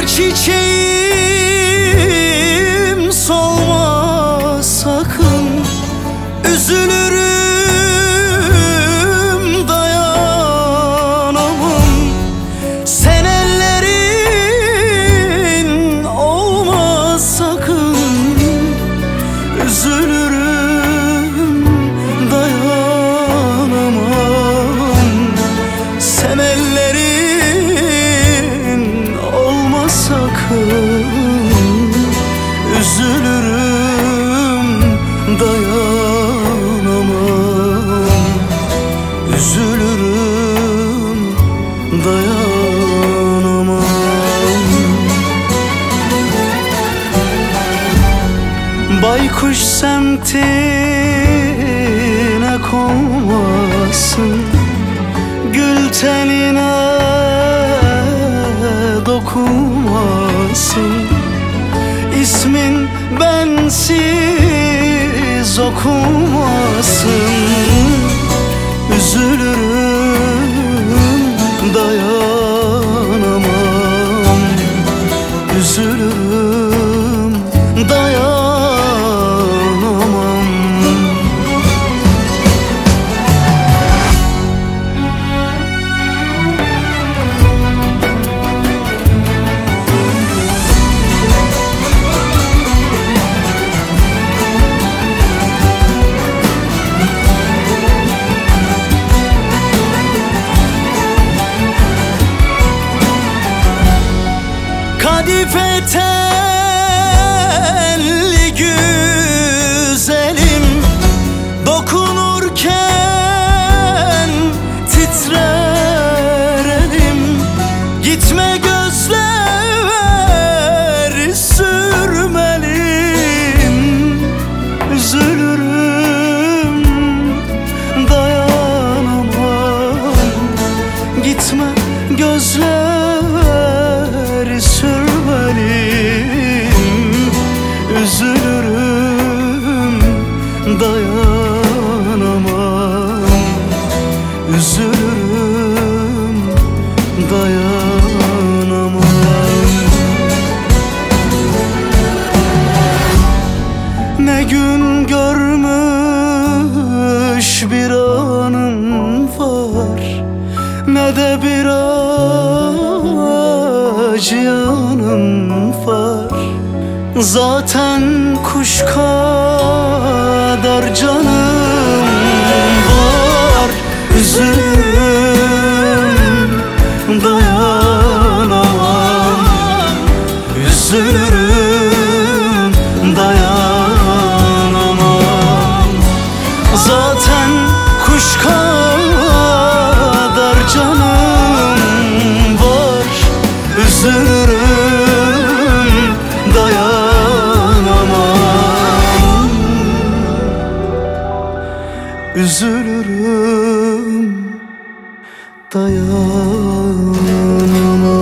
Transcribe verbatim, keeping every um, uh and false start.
çiçeğim solma sakın, üzülürüm dayanamam. Sen ellerin olma sakın, üzülürüm dayanamam. Sen ellerin olma sakın, üzülürüm dayanamam. Üzülürüm dayanamam. Baykuş semtine konmasın, gül teline dokunmasın. İsmin bensiz okunmasın. Üzülürüm dayanamam. Üzülürüm dayanamam. Kadife telli güzelim, dokunurken titrer elim. Gitme gözler sürmelim. Üzülürüm dayanamam. Gitme gözler sürmelim. Üzülürüm dayanamam. Üzülürüm dayanamam. Ne gün görmüş bir anım var, ne de bir acı yanım var. Zaten kuş kadar canım var. Üzülürüm dayanamam. Üzülürüm dayanamam. Zaten kuş kadar canım var. Üzülürüm dayanamam. Üzülürüm dayanamam.